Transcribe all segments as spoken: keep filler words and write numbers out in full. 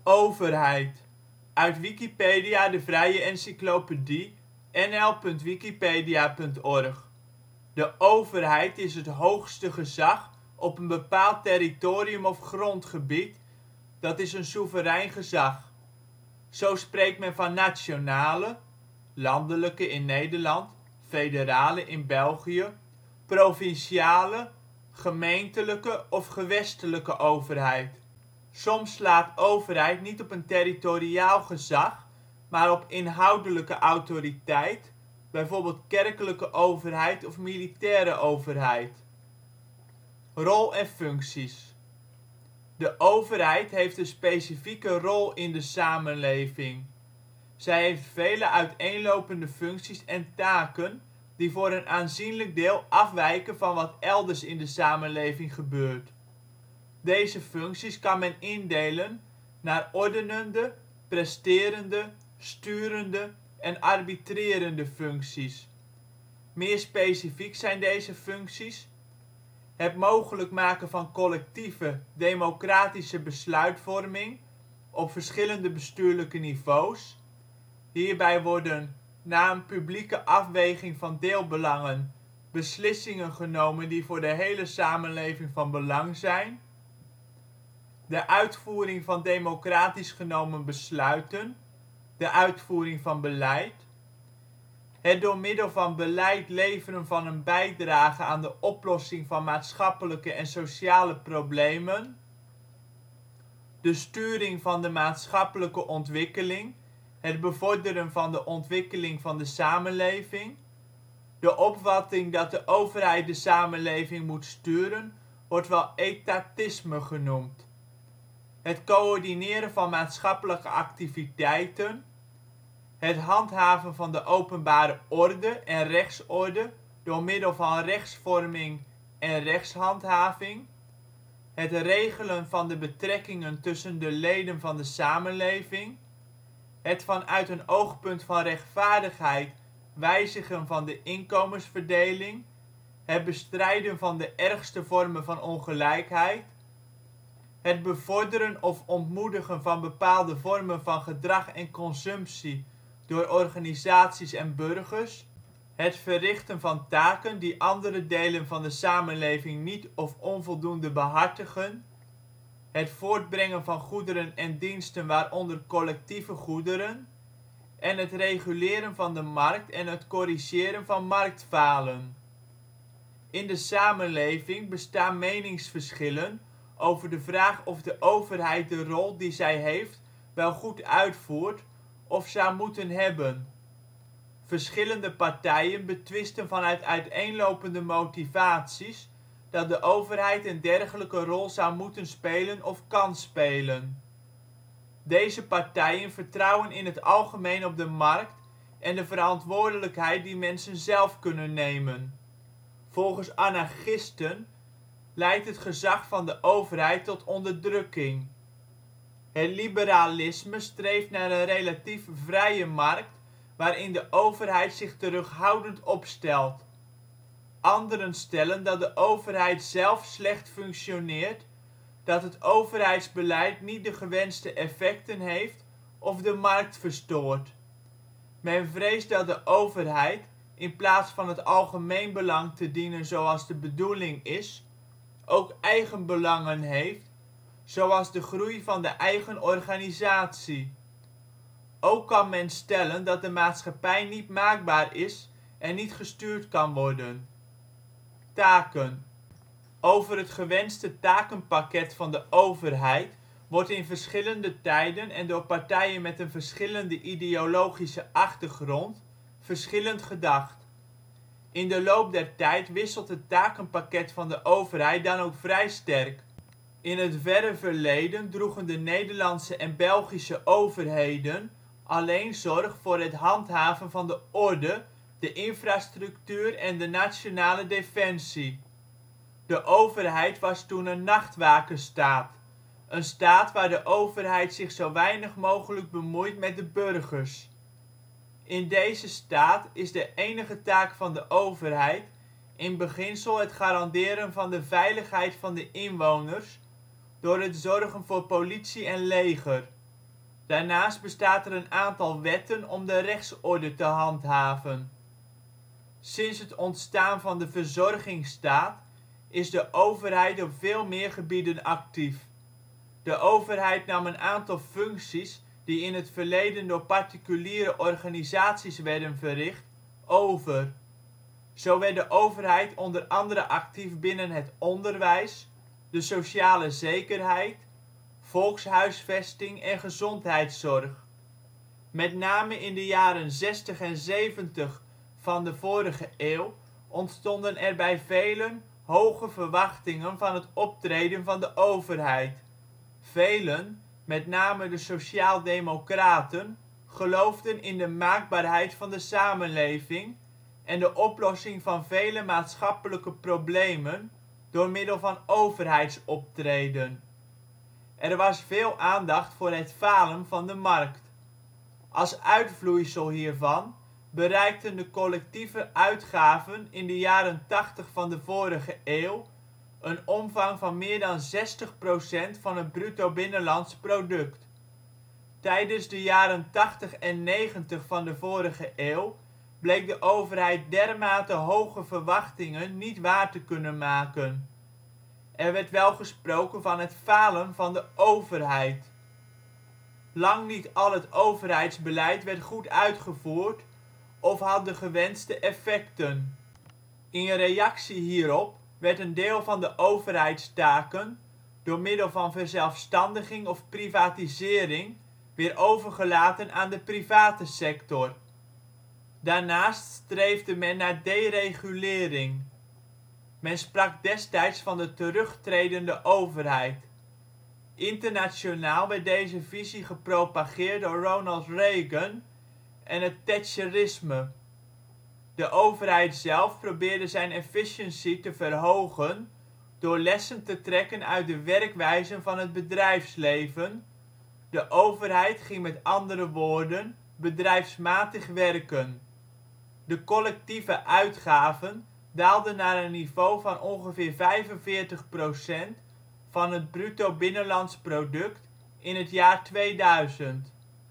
Overheid, uit Wikipedia, de vrije encyclopedie. N L punt wikipedia punt org. De overheid is het hoogste gezag op een bepaald territorium of grondgebied, dat is een soeverein gezag. Zo spreekt men van nationale (landelijke in Nederland), federale in België, provinciale, gemeentelijke of gewestelijke overheid. Soms slaat overheid niet op een territoriaal gezag, maar op inhoudelijke autoriteit, bijvoorbeeld kerkelijke overheid of militaire overheid. Rol en functies. De overheid heeft een specifieke rol in de samenleving. Zij heeft vele uiteenlopende functies en taken die voor een aanzienlijk deel afwijken van wat elders in de samenleving gebeurt. Deze functies kan men indelen naar ordenende, presterende, sturende en arbitrerende functies. Meer specifiek zijn deze functies: het mogelijk maken van collectieve, democratische besluitvorming op verschillende bestuurlijke niveaus. Hierbij worden, na een publieke afweging van deelbelangen, beslissingen genomen die voor de hele samenleving van belang zijn. De uitvoering van democratisch genomen besluiten. De uitvoering van beleid. Het door middel van beleid leveren van een bijdrage aan de oplossing van maatschappelijke en sociale problemen. De sturing van de maatschappelijke ontwikkeling, het bevorderen van de ontwikkeling van de samenleving. De opvatting dat de overheid de samenleving moet sturen wordt wel etatisme genoemd. Het coördineren van maatschappelijke activiteiten. Het handhaven van de openbare orde en rechtsorde door middel van rechtsvorming en rechtshandhaving. Het regelen van de betrekkingen tussen de leden van de samenleving. Het vanuit een oogpunt van rechtvaardigheid wijzigen van de inkomensverdeling. Het bestrijden van de ergste vormen van ongelijkheid. Het bevorderen of ontmoedigen van bepaalde vormen van gedrag en consumptie door organisaties en burgers. Het verrichten van taken die andere delen van de samenleving niet of onvoldoende behartigen. Het voortbrengen van goederen en diensten waaronder collectieve goederen. En het reguleren van de markt en het corrigeren van marktfalen. In de samenleving bestaan meningsverschillen over de vraag of de overheid de rol die zij heeft wel goed uitvoert of zou moeten hebben. Verschillende partijen betwisten vanuit uiteenlopende motivaties dat de overheid een dergelijke rol zou moeten spelen of kan spelen. Deze partijen vertrouwen in het algemeen op de markt en de verantwoordelijkheid die mensen zelf kunnen nemen. Volgens anarchisten leidt het gezag van de overheid tot onderdrukking. Het liberalisme streeft naar een relatief vrije markt waarin de overheid zich terughoudend opstelt. Anderen stellen dat de overheid zelf slecht functioneert, dat het overheidsbeleid niet de gewenste effecten heeft of de markt verstoort. Men vreest dat de overheid, in plaats van het algemeen belang te dienen zoals de bedoeling is, ook eigenbelangen heeft, zoals de groei van de eigen organisatie. Ook kan men stellen dat de maatschappij niet maakbaar is en niet gestuurd kan worden. Taken. Over het gewenste takenpakket van de overheid wordt in verschillende tijden en door partijen met een verschillende ideologische achtergrond verschillend gedacht. In de loop der tijd wisselt het takenpakket van de overheid dan ook vrij sterk. In het verre verleden droegen de Nederlandse en Belgische overheden alleen zorg voor het handhaven van de orde, de infrastructuur en de nationale defensie. De overheid was toen een nachtwakersstaat, een staat waar de overheid zich zo weinig mogelijk bemoeit met de burgers. In deze staat is de enige taak van de overheid in beginsel het garanderen van de veiligheid van de inwoners door het zorgen voor politie en leger. Daarnaast bestaat er een aantal wetten om de rechtsorde te handhaven. Sinds het ontstaan van de verzorgingsstaat is de overheid op veel meer gebieden actief. De overheid nam een aantal functies die in het verleden door particuliere organisaties werden verricht, over. Zo werd de overheid onder andere actief binnen het onderwijs, de sociale zekerheid, volkshuisvesting en gezondheidszorg. Met name in de jaren zestig en zeventig van de vorige eeuw ontstonden er bij velen hoge verwachtingen van het optreden van de overheid. Velen, met name de sociaal-democraten, geloofden in de maakbaarheid van de samenleving en de oplossing van vele maatschappelijke problemen door middel van overheidsoptreden. Er was veel aandacht voor het falen van de markt. Als uitvloeisel hiervan bereikten de collectieve uitgaven in de jaren tachtig van de vorige eeuw een omvang van meer dan zestig procent van het bruto binnenlands product. Tijdens de jaren tachtig en negentig van de vorige eeuw bleek de overheid dermate hoge verwachtingen niet waar te kunnen maken. Er werd wel gesproken van het falen van de overheid. Lang niet al het overheidsbeleid werd goed uitgevoerd of had de gewenste effecten. In reactie hierop werd een deel van de overheidstaken door middel van verzelfstandiging of privatisering weer overgelaten aan de private sector. Daarnaast streefde men naar deregulering. Men sprak destijds van de terugtredende overheid. Internationaal werd deze visie gepropageerd door Ronald Reagan en het Thatcherisme. De overheid zelf probeerde zijn efficiëntie te verhogen door lessen te trekken uit de werkwijzen van het bedrijfsleven. De overheid ging met andere woorden bedrijfsmatig werken. De collectieve uitgaven daalden naar een niveau van ongeveer vijfenveertig procent van het bruto binnenlands product in het jaar tweeduizend.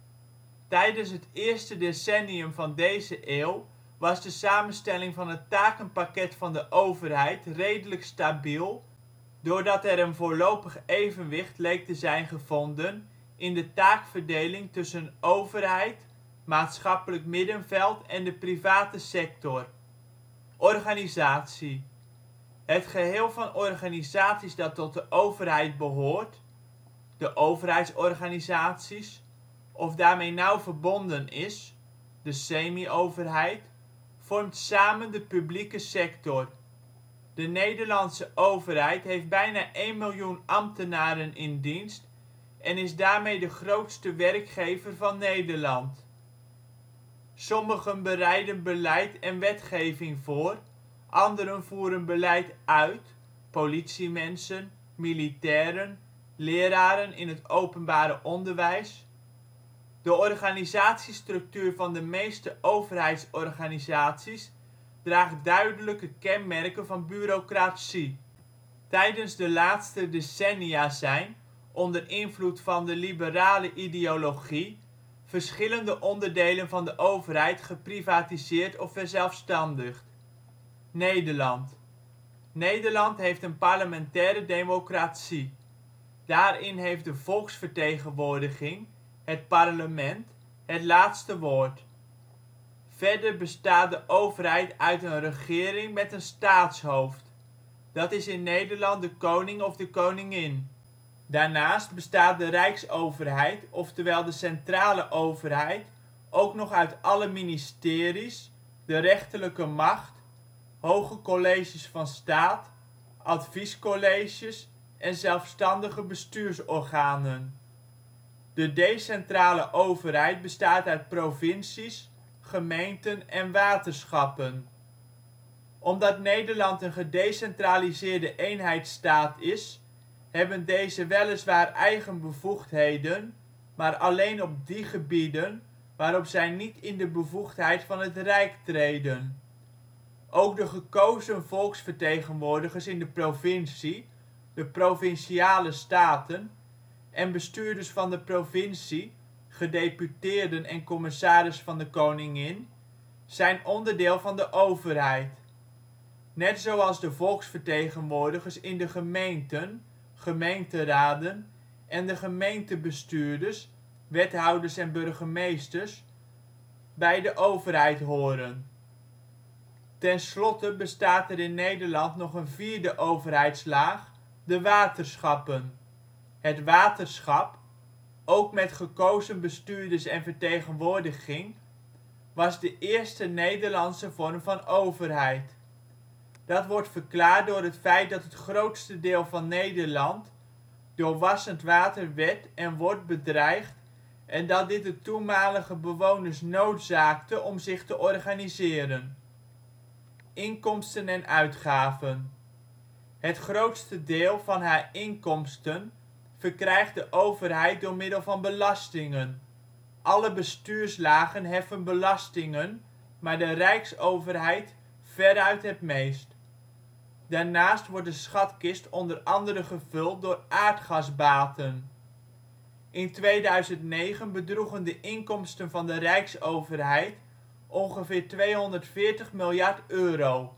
Tijdens het eerste decennium van deze eeuw was de samenstelling van het takenpakket van de overheid redelijk stabiel doordat er een voorlopig evenwicht leek te zijn gevonden in de taakverdeling tussen overheid, maatschappelijk middenveld en de private sector. Organisatie. Het geheel van organisaties dat tot de overheid behoort, de overheidsorganisaties, of daarmee nauw verbonden is, de semi-overheid, vormt samen de publieke sector. De Nederlandse overheid heeft bijna één miljoen ambtenaren in dienst en is daarmee de grootste werkgever van Nederland. Sommigen bereiden beleid en wetgeving voor, anderen voeren beleid uit (politiemensen, militairen, leraren in het openbare onderwijs). De organisatiestructuur van de meeste overheidsorganisaties draagt duidelijke kenmerken van bureaucratie. Tijdens de laatste decennia zijn, onder invloed van de liberale ideologie, verschillende onderdelen van de overheid geprivatiseerd of verzelfstandigd. Nederland. Nederland heeft een parlementaire democratie. Daarin heeft de volksvertegenwoordiging, het parlement, het laatste woord. Verder bestaat de overheid uit een regering met een staatshoofd. Dat is in Nederland de koning of de koningin. Daarnaast bestaat de rijksoverheid, oftewel de centrale overheid, ook nog uit alle ministeries, de rechterlijke macht, hoge colleges van staat, adviescolleges en zelfstandige bestuursorganen. De decentrale overheid bestaat uit provincies, gemeenten en waterschappen. Omdat Nederland een gedecentraliseerde eenheidsstaat is, hebben deze weliswaar eigen bevoegdheden, maar alleen op die gebieden waarop zij niet in de bevoegdheid van het Rijk treden. Ook de gekozen volksvertegenwoordigers in de provincie, de Provinciale Staten, en bestuurders van de provincie gedeputeerden en commissaris van de Koningin, zijn onderdeel van de overheid. Net zoals de volksvertegenwoordigers in de gemeenten (gemeenteraden) en de gemeentebestuurders (wethouders en burgemeesters) bij de overheid horen. Ten slotte bestaat er in Nederland nog een vierde overheidslaag: de waterschappen. Het waterschap, ook met gekozen bestuurders en vertegenwoordiging, was de eerste Nederlandse vorm van overheid. Dat wordt verklaard door het feit dat het grootste deel van Nederland door wassend water werd en wordt bedreigd en dat dit de toenmalige bewoners noodzaakte om zich te organiseren. Inkomsten en uitgaven. Het grootste deel van haar inkomsten verkrijgt de overheid door middel van belastingen. Alle bestuurslagen heffen belastingen, maar de rijksoverheid veruit het meest. Daarnaast wordt de schatkist onder andere gevuld door aardgasbaten. In tweeduizend negen bedroegen de inkomsten van de rijksoverheid ongeveer tweehonderdveertig miljard euro.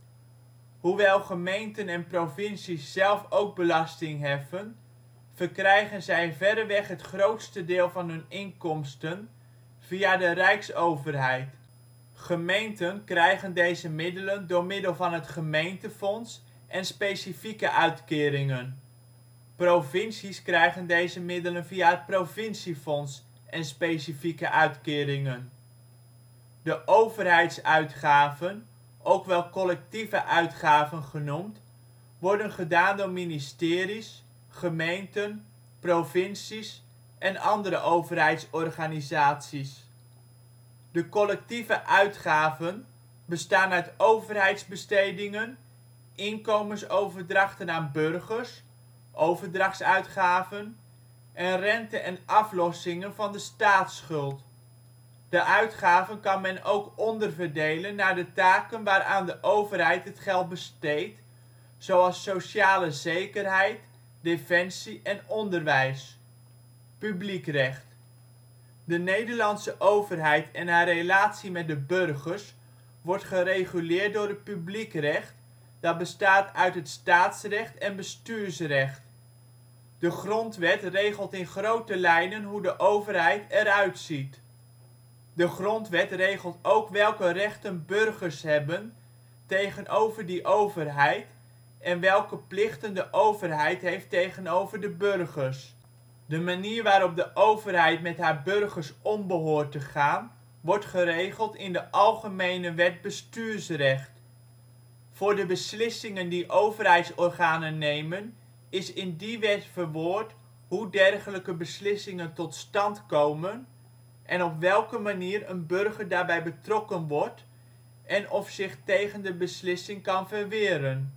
Hoewel gemeenten en provincies zelf ook belasting heffen, verkrijgen zij verreweg het grootste deel van hun inkomsten via de rijksoverheid. Gemeenten krijgen deze middelen door middel van het gemeentefonds en specifieke uitkeringen. Provincies krijgen deze middelen via het provinciefonds en specifieke uitkeringen. De overheidsuitgaven, ook wel collectieve uitgaven genoemd, worden gedaan door ministeries, gemeenten, provincies en andere overheidsorganisaties. De collectieve uitgaven bestaan uit overheidsbestedingen, inkomensoverdrachten aan burgers (overdrachtsuitgaven) en rente en aflossingen van de staatsschuld. De uitgaven kan men ook onderverdelen naar de taken waaraan de overheid het geld besteedt, zoals sociale zekerheid, defensie en onderwijs. Publiekrecht. De Nederlandse overheid en haar relatie met de burgers wordt gereguleerd door het publiekrecht, dat bestaat uit het staatsrecht en bestuursrecht. De Grondwet regelt in grote lijnen hoe de overheid eruit ziet. De Grondwet regelt ook welke rechten burgers hebben tegenover die overheid en welke plichten de overheid heeft tegenover de burgers. De manier waarop de overheid met haar burgers om behoort te gaan, wordt geregeld in de Algemene Wet bestuursrecht. Voor de beslissingen die overheidsorganen nemen is in die wet verwoord hoe dergelijke beslissingen tot stand komen en op welke manier een burger daarbij betrokken wordt en of zich tegen de beslissing kan verweren.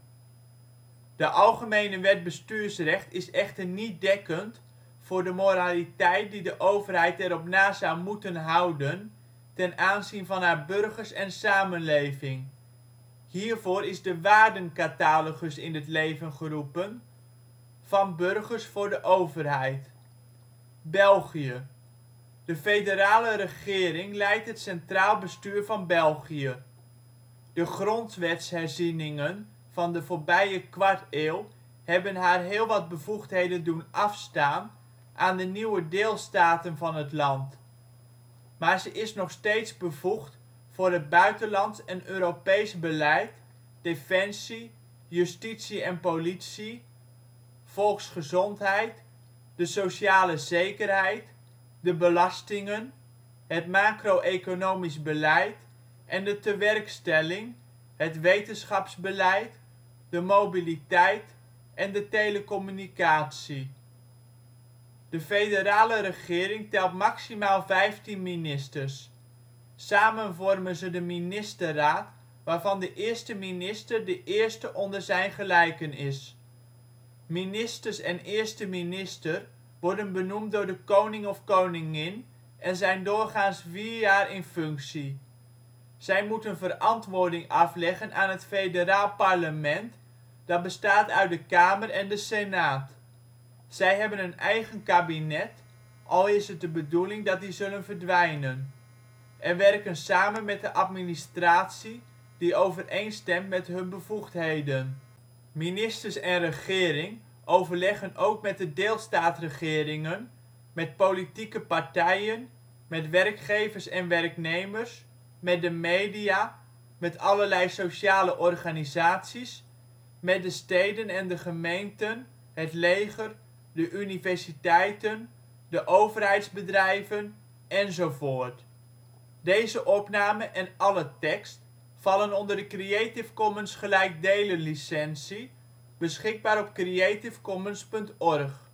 De Algemene Wet bestuursrecht is echter niet dekkend voor de moraliteit die de overheid erop na zou moeten houden ten aanzien van haar burgers en samenleving. Hiervoor is de Waardencatalogus in het leven geroepen, Van Burgers voor de Overheid. België. De federale regering leidt het centraal bestuur van België. De grondwetsherzieningen van de voorbije kwarteeuw hebben haar heel wat bevoegdheden doen afstaan aan de nieuwe deelstaten van het land. Maar ze is nog steeds bevoegd voor het buitenlands en Europees beleid, defensie, justitie en politie, volksgezondheid, de sociale zekerheid, de belastingen, het macro-economisch beleid en de tewerkstelling, het wetenschapsbeleid, de mobiliteit en de telecommunicatie. De federale regering telt maximaal vijftien ministers. Samen vormen ze de ministerraad, waarvan de eerste minister de eerste onder zijn gelijken is. Ministers en eerste minister worden benoemd door de koning of koningin en zijn doorgaans vier jaar in functie. Zij moeten verantwoording afleggen aan het federaal parlement, dat bestaat uit de Kamer en de Senaat. Zij hebben een eigen kabinet, al is het de bedoeling dat die zullen verdwijnen, en werken samen met de administratie die overeenstemt met hun bevoegdheden. Ministers en regering overleggen ook met de deelstaatregeringen, met politieke partijen, met werkgevers en werknemers, met de media, met allerlei sociale organisaties, met de steden en de gemeenten, het leger, de universiteiten, de overheidsbedrijven, enzovoort. Deze opname en alle tekst vallen onder de Creative Commons gelijkdelen licentie, beschikbaar op creativecommons punt org